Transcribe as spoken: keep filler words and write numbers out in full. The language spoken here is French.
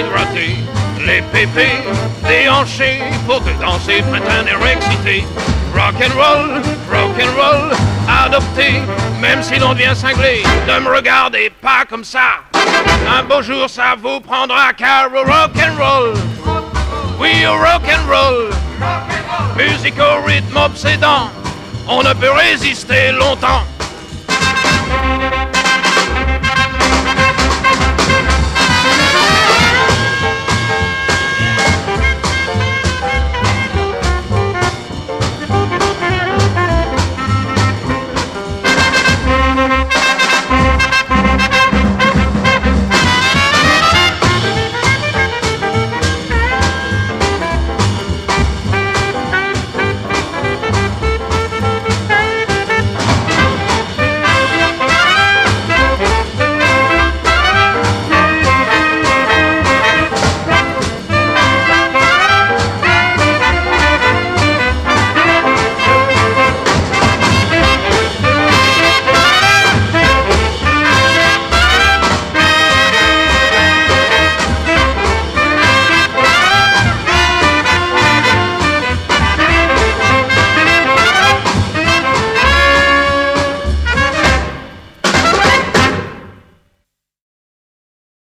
gratter les pépés déhanchés pour te danser printemps excité. Rock'n'roll, rock'n'roll, adopté, même si l'on devient cinglé, ne me regardez pas comme ça. Un beau jour ça vous prendra car au rock'n'roll, oui au rock'n'roll, musique au rythme obsédant, on ne peut résister longtemps.